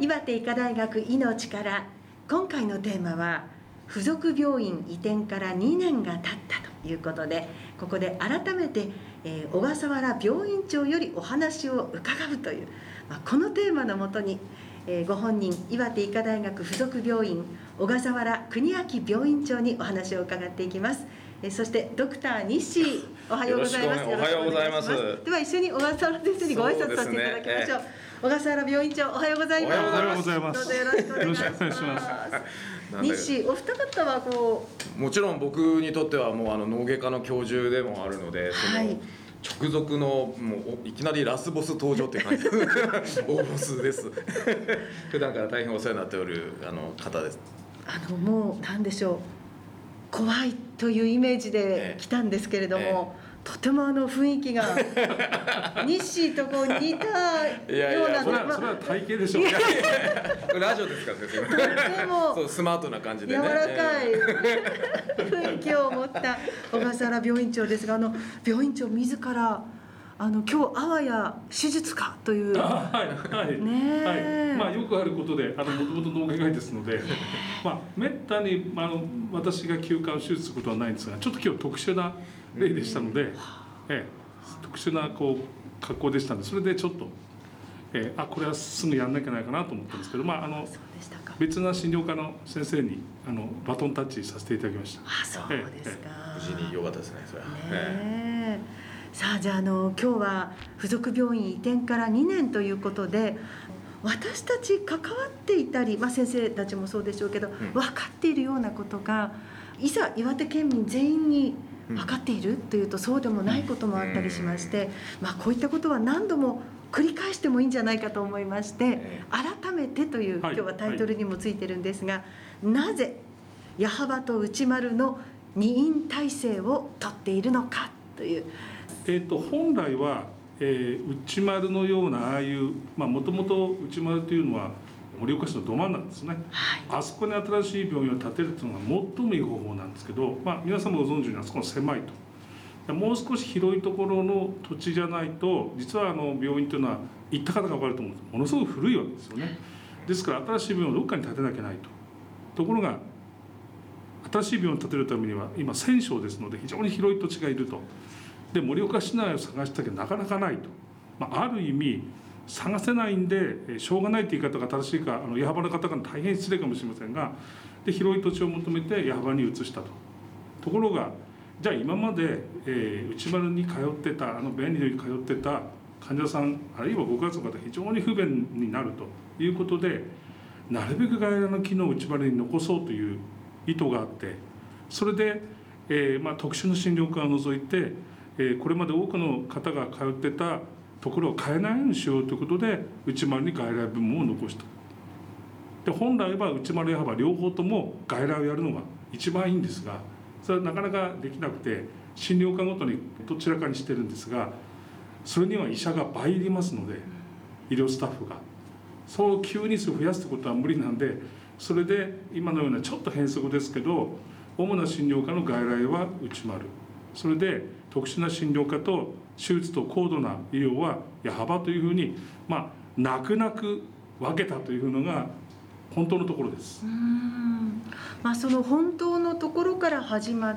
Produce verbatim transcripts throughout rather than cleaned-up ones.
岩手医科大学医の力、今回のテーマは附属病院移転からにねんが経ったということで、ここで改めて、えー、小笠原病院長よりお話を伺うという、まあ、このテーマのもとに、えー、ご本人岩手医科大学附属病院小笠原邦明病院長にお話を伺っていきます。えー、そしてドクター西、おはようございます。 よろしくおはようございます。 では一緒に小笠原先生にご挨拶させていただきましょう。小笠原病院長、おはようございます。 おはようございます。 どうぞよろしくお願いします。西、お二方はこうもちろん僕にとってはもうあの脳外科の教授でもあるので、その直属のもういきなりラスボス登場っていう感じ大ボスです普段から大変お世話になっておるあの方です。 あのもう何でしょう、怖いというイメージで来たんですけれども、ええええ、とてもあの雰囲気が西とこう似たような。 いやいや、それは、それは体型でしょうねラジオですから先生でもそうスマートな感じでね、 柔らかい、えー、雰囲気を持った小笠原病院長ですが、あの病院長自らあの今日あわや手術かという、 はいはいね、はい、まあ、よくあることで、あのもともと脳外科医ですので、まあ、めったにあの私が休館手術することはないんですが、ちょっと今日特殊な例でしたので、ええ、特殊なこう格好でしたので、それでちょっと、ええ、あこれはすぐやんなきゃないかなと思ったんですけど、まあ、あの別な診療科の先生にあのバトンタッチさせていただきました。 あ、そうですか、 ええ、無事に良かったですね、それは。 ねえ、さあ、じゃあ、あの今日は附属病院移転からにねんということで、私たち関わっていたり、まあ、先生たちもそうでしょうけど、うん、分かっているようなことがいざ岩手県民全員に分かっているというと、そうでもないこともあったりしまして、まあ、こういったことは何度も繰り返してもいいんじゃないかと思いまして、改めてという今日はタイトルにもついてるんですが、はいはい、なぜ矢巾と内丸の二院体制をとっているのかという。 えー、と本来は、えー、内丸のようなああいうもともと内丸というのは盛岡市のど真ん中ですね、はい、あそこに新しい病院を建てるというのが最もいい方法なんですけど、まあ、皆さんもご存知のようにあそこは狭いと、もう少し広いところの土地じゃないと、実はあの病院というのは行った方が分かると思うんです、ものすごく古いわけですよね。ですから新しい病院をどっかに建てなきゃないと。ところが新しい病院を建てるためには今せん床ですので非常に広い土地がいると。で盛岡市内を探したけどなかなかないと、まあ、ある意味探せないんでしょうがないという言い方が正しいか、あの矢巾の方が大変失礼かもしれませんが、で広い土地を求めて矢巾に移したと。ところがじゃあ今まで、えー、内丸に通ってた、あの便利に通ってた患者さん、あるいはご家族の方非常に不便になるということで、なるべく外来の機能を内丸に残そうという意図があって、それで、えーまあ、特殊な診療科を除いてえー、これまで多くの方が通ってたところを変えないようにしようということで内丸に外来部門を残した。で本来は内丸矢巾両方とも外来をやるのが一番いいんですが、それはなかなかできなくて診療科ごとにどちらかにしてるんですが、それには医者が倍いりますので、医療スタッフがそう急に増やすことは無理なんで、それで今のようなちょっと変則ですけど、主な診療科の外来は内丸、それで特殊な診療科と手術と高度な医療は矢巾というふうに、まあ、泣く泣く分けたというのが本当のところです。 うーん、まあ、その本当のところから始まって、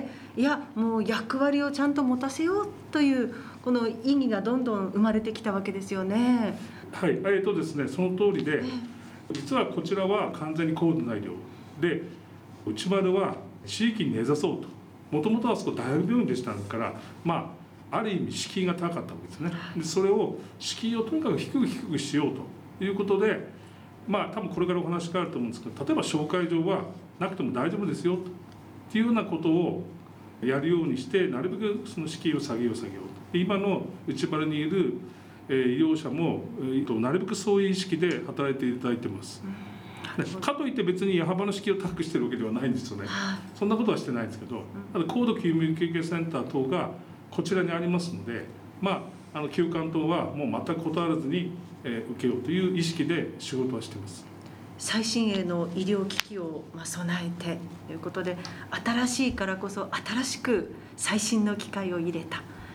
いやもう役割をちゃんと持たせようというこの意義がどんどん生まれてきたわけですよね。 はい、えーとですね、その通りで、実はこちらは完全に高度な医療で、内丸は地域に根ざそうと。もともとはそこ大学病院でしたから、まあ、ある意味敷居が高かったわけですね。でそれを敷居をとにかく低く低くしようということで、まあ多分これからお話があると思うんですけど、例えば紹介状はなくても大丈夫ですよというようなことをやるようにして、なるべくその敷居を下げよう下げようと。今の内丸にいる医療者もなるべくそういう意識で働いていただいてます。かといって別に矢巾の敷居を高くしてるわけではないんですよね。そんなことはしてないんですけど、ただ高度救命救急センター等がこちらにありますので、まあ、あの休館等はもう全く断らずに、えー、受けようという意識で仕事はしています。 最新鋭の医療機器をまあ備えてということで、新しいからこそ新しく最新の機械を入れた、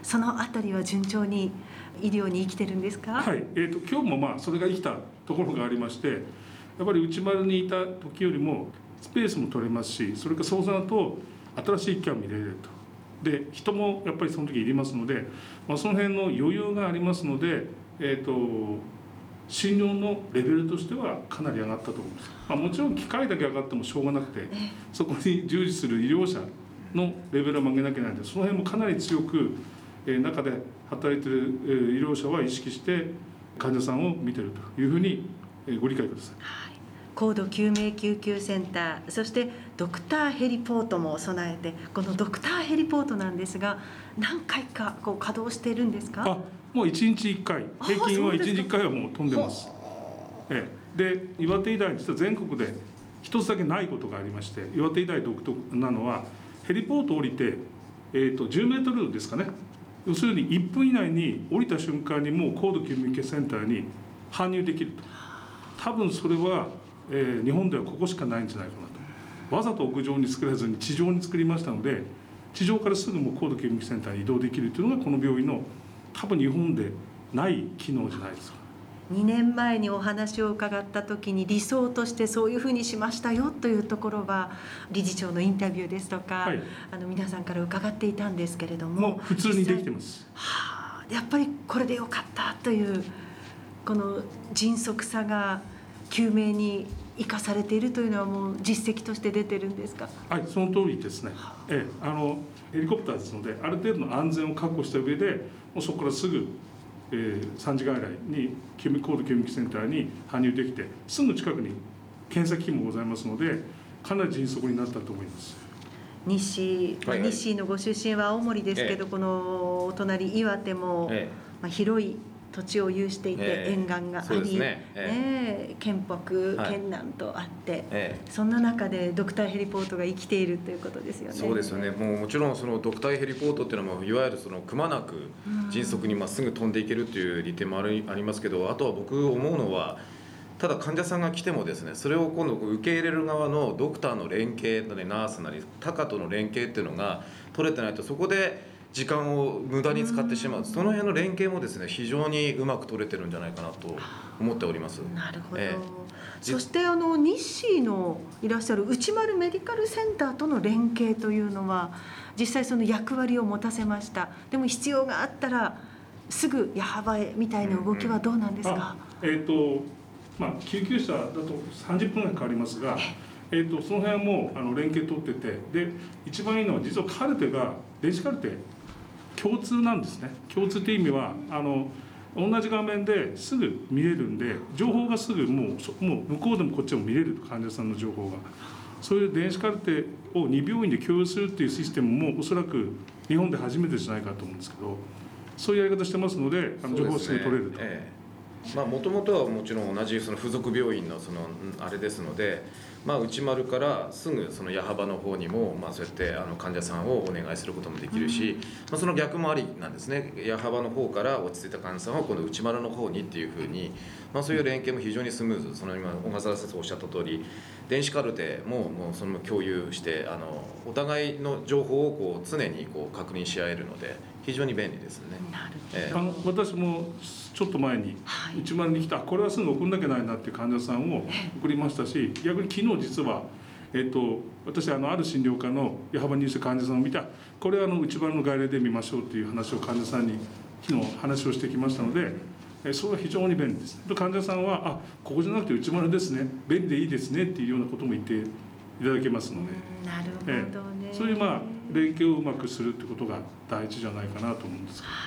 そのあたりは順調に医療に生きてるんですか？ はい、えーと、今日もまあそれが生きたところがありまして、やっぱり内丸にいた時よりもスペースも取れますし、それからそうすると新しい機関も入れれると。で人もやっぱりその時いりますので、まあ、その辺の余裕がありますので、えーと診療のレベルとしてはかなり上がったと思います。まあ、もちろん機械だけ上がってもしょうがなくて、そこに従事する医療者のレベルを上げなきゃいけないので、その辺もかなり強く、えー、中で働いている、えー、医療者は意識して患者さんを見ているというふうに、えー、ご理解ください。 はい、高度救命救急センター、そしてドクターヘリポートも備えて、このドクターヘリポートなんですが何回かこう稼働しているんですか？ あ、もういちにちいっかい、平均はいちにちいっかいはもう飛んでます。ええ、で岩手医大実は全国で一つだけないことがありまして、岩手医大独特なのはヘリポート降りて、えー、とじゅうメートルですかね、要するにいっぷん以内に降りた瞬間にもう高度救命救急センターに搬入できると。多分それは、えー、日本ではここしかないんじゃないかなと。わざと屋上に作らずに地上に作りましたので、地上からすぐもう高度救命救急センターに移動できるというのがこの病院の多分日本でない機能じゃないですか。 にねんまえにお話を伺った時に理想としてそういうふうにしましたよというところは理事長のインタビューですとか、はい、あの皆さんから伺っていたんですけれども、 もう普通にできてます。 はあ、やっぱりこれでよかったというこの迅速さが救命に生かされているというのはもう実績として出てるんですか？ はい、その通りですね。ええ、あのヘリコプターですのである程度の安全を確保した上でもうそこからすぐ、えー、さんじかん以内に高度救命センターに搬入できて、すぐ近くに検査機器もございますのでかなり迅速になったと思います。 西、はいはい、西のご出身は青森ですけど、ええ、このお隣岩手も、ええ、まあ、広い土地を有していて、ええ、沿岸があり、ねええ、県北、県南とあって、ええ、そんな中でドクターヘリポートが生きているということですよね。 そうですよね。もうもちろんそのドクターヘリポートっていうのもいわゆるそのくまなく迅速にまっすぐ飛んでいけるっていう利点もありますけど、あとは僕思うのはただ患者さんが来てもですね、それを今度受け入れる側のドクターの連携なりナースなり他科との連携っていうのが取れてないと、そこで時間を無駄に使ってしまう。その辺の連携もですね非常にうまく取れてるんじゃないかなと思っております。 なるほど、えー、そしてあの日誌のいらっしゃる内丸メディカルセンターとの連携というのは実際その役割を持たせました。でも必要があったらすぐ矢幅へみたいな動きはどうなんですか？ うんうん、えーとまあ、救急車だとさんじゅっぷんぐらいかかりますが、えー、とその辺はもうあの連携取ってて、で一番いいのは実はカルテが電子カルテ共通なんですね。共通っていう意味はあの同じ画面ですぐ見れるんで、情報がすぐもう、もう向こうでもこっちでも見れると、患者さんの情報が。そういう電子カルテをに病院で共有するっていうシステムもおそらく日本で初めてじゃないかと思うんですけど、そういうやり方してますので、あの情報がすぐ取れると。 もともとはもちろん同じその付属病院のそのあれですので、まあ、内丸からすぐその矢幅の方にも、まあ、そうやってあの患者さんをお願いすることもできるし、まあ、その逆もありなんですね。矢幅の方から落ち着いた患者さんは今度内丸の方にっていうふうに、まあ、そういう連携も非常にスムーズ。その今小笠原先生おっしゃった通り、電子カルテももうその共有してあのお互いの情報をこう常にこう確認し合えるので非常に便利ですね。 なるほど、えー、あの私もちょっと前に内丸に来た、これはすぐ送んなきゃないなっていう患者さんを送りましたし、逆に昨日実は、えー、と私あのある診療科の矢幅に入した患者さんを見た、これはあの内丸の外来で見ましょうっていう話を患者さんに昨日話をしてきましたので、えー、それは非常に便利です。と患者さんはあここじゃなくて内丸ですね、便利でいいですねっていうようなことも言っていただけますので、 なるほどね、 えー、そういうまあ連携をうまくするってことが大事じゃないかなと思うんですけど、はい、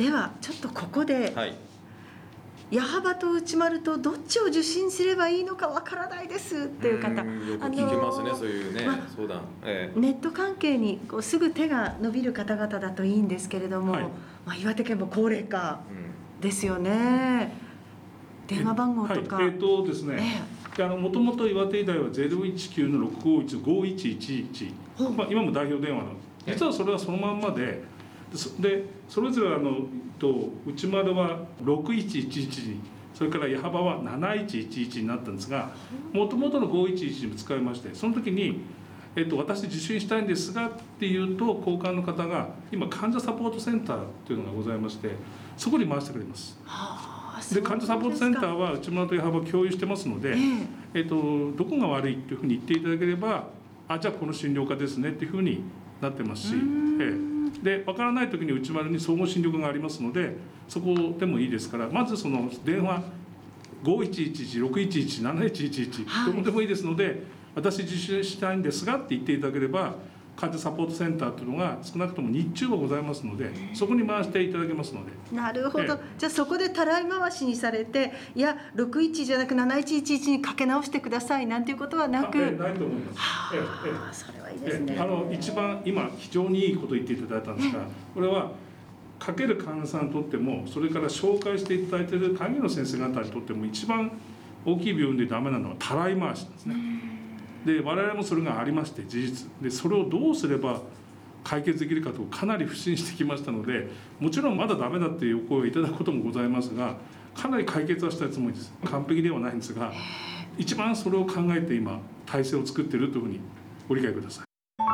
ではちょっとここで、はい、矢幅と内丸とどっちを受診すればいいのかわからないですっていう方、 よく聞きますね、そういうね、ま、相談、ええ、ネット関係にこうすぐ手が伸びる方々だといいんですけれども、はい、まあ、岩手県も高齢化ですよね、うん、電話番号とか、 はい、えーとですね、ええ、もともと岩手医大はゼロいちきゅうのろくごいちごいちいちいち、まあ、今も代表電話の実はそれはそのまんまで、でそれぞれあのと内丸はろくいちいちいちに、それから矢幅はなないちいちいちになったんですが、もともとのごいちいちにも使いまして、その時に、 えっと、私受診したいんですがっていうと交換の方が今患者サポートセンターっていうのがございまして、そこに回してくれます。 はあ、 で患者サポートセンターは内村と矢幅共有してますので、えーえっと、どこが悪いっていうふうに言っていただければ、あじゃあこの診療科ですねっていうふうになってますし、えー、で分からない時に内丸に総合診療科がありますので、そこでもいいですから、まずその電話ごいちいちいちろくいちいちなないちいちいちどこでもいいですので、私受診したいんですがって言っていただければ、患者サポートセンターというのが少なくとも日中はございますので、そこに回していただけますので。 なるほど、ええ、じゃあそこでたらい回しにされて、いやろくいちじゃなくなないちいちいちにかけ直してくださいなんていうことはなく、 ええ、ないと思います。 はあ、ええ、それはいいですね。 ええ、あの一番今非常にいいこと言っていただいたんですが、これはかける患者さんにとっても、それから紹介していただいている鍵の先生方にとっても、一番大きい病院でダメなのはたらい回しなんですね。で我々もそれがありまして、事実で、それをどうすれば解決できるかとかなり不信してきましたので、もちろんまだダメだっていうお声をいただくこともございますが、かなり解決はしたいつもりです。完璧ではないんですが、一番それを考えて今体制を作っているというふうにご理解ください。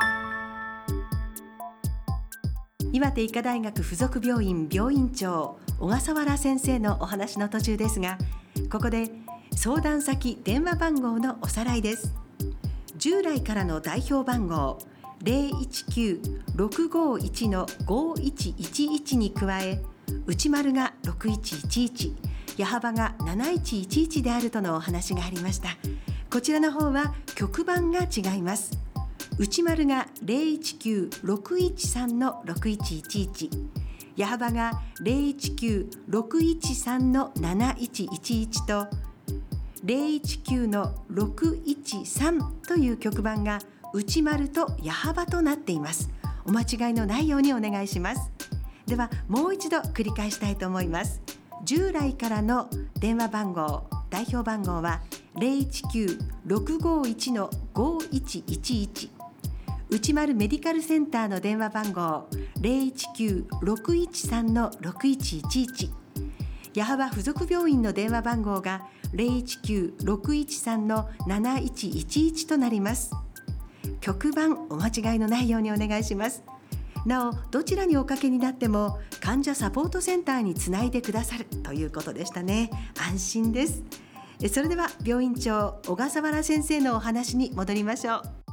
岩手医科大学附属病院病院長小笠原先生のお話の途中ですが、ここで相談先電話番号のおさらいです。従来からの代表番号 ゼロいちきゅうろくごいちのごいちいちいち に加え、内丸がろくいちいちいち、矢幅がなないちいちいちであるとのお話がありました。こちらの方は局番が違います。内丸がゼロいちきゅうろくいちさんのろくいちいちいち、矢幅がゼロいちきゅうろくいちさんのなないちいちいちとゼロいちきゅうのろくいちさんという局番が内丸と矢幅となっています。お間違いのないようにお願いします。ではもう一度繰り返したいと思います。従来からの電話番号代表番号はゼロいちきゅうろくごいちのごいちいちいち、内丸メディカルセンターの電話番号ゼロいちきゅうろくいちさんのろくいちいちいち、矢幅附属病院の電話番号がゼロいちきゅうろくいちさんのなないちいちいちとなります。局番お間違いのないようにお願いします。なおどちらにおかけになっても患者サポートセンターにつないでくださるということでしたね。安心です。それでは病院長小笠原先生のお話に戻りましょう。